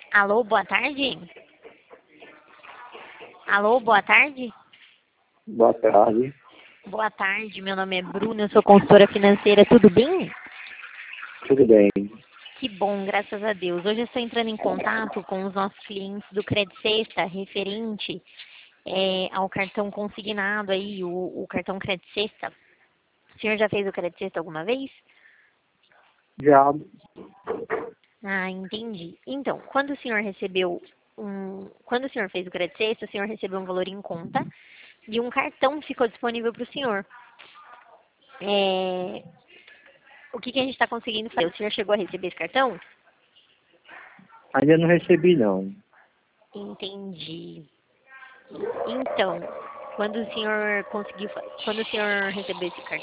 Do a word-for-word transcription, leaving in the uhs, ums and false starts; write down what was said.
Alô, boa tarde? Alô, boa tarde? Boa tarde. Boa tarde, meu nome é Bruna, eu sou consultora financeira, tudo bem? Tudo bem? Que bom, graças a Deus. Hoje eu estou entrando em contato com os nossos clientes do Credit Sexta, referente é, ao cartão consignado aí, o, o cartão Credit Sexta. O senhor já fez o Credit Sexta alguma vez? Já, Ah, entendi. Então, quando o senhor recebeu um, quando o senhor fez o Credit Sexta, o senhor recebeu um valor em conta e um cartão ficou disponível para o senhor. É, o que, que a gente está conseguindo fazer? O senhor chegou a receber esse cartão? ainda não recebi não. Entendi. Então, quando o senhor conseguiu, fa- quando o senhor recebeu esse cartão,